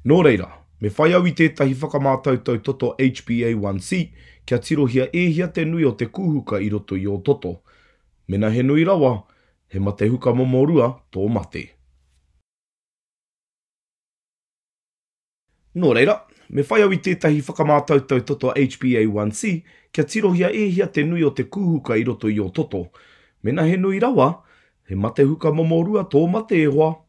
Nō reira, me whai au I tētahi whakamātautau toto HbA1c kia tirohia hia te nui o te kūhuka I roto I o toto. Mena he nui rawa, he mate huka momorua tō mate. Nō reira, me whai au I tētahi whakamātautau toto HbA1c kia tirohia hia te nui o te kūhuka I roto I o toto. Mena he nui rawa, he mate huka momorua tō mate e hoa.